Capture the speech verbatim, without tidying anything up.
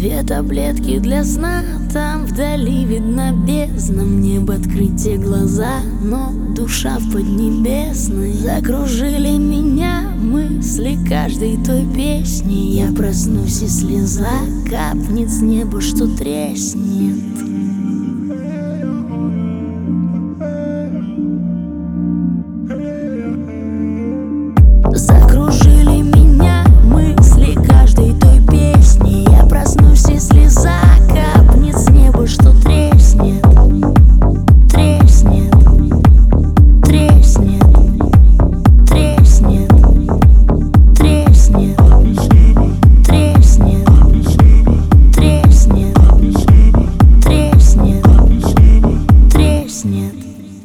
Две таблетки для сна, там вдали видна бездна. Мне бы открыть те глаза, но душа в Поднебесной. Закружили меня мысли каждой той песни. Я проснусь, и слеза капнет с неба, что треснет.